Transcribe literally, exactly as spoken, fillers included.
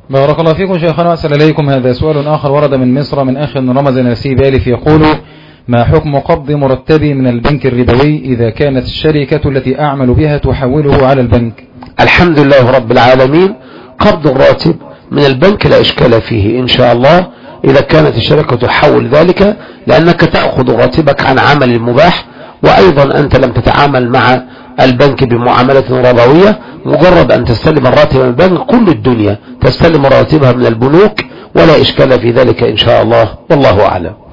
بارك الله فيكم شيخنا وأسأل إليكم. هذا سؤال آخر ورد من مصر من أخ رمز نسيب ألف يقول: ما حكم قبض مرتبي من البنك الربوي إذا كانت الشركة التي أعمل بها تحوله على البنك؟ الحمد لله رب العالمين. قبض الراتب من البنك لا إشكال فيه إن شاء الله إذا كانت الشركة تحول ذلك، لأنك تأخذ راتبك عن عمل مباح، وأيضا أنت لم تتعامل مع البنك بمعاملة ربوية. مجرد أن تستلم الراتب من البنك كل الدنيا تستلم راتبها من البنوك ولا إشكال في ذلك إن شاء الله، والله أعلم.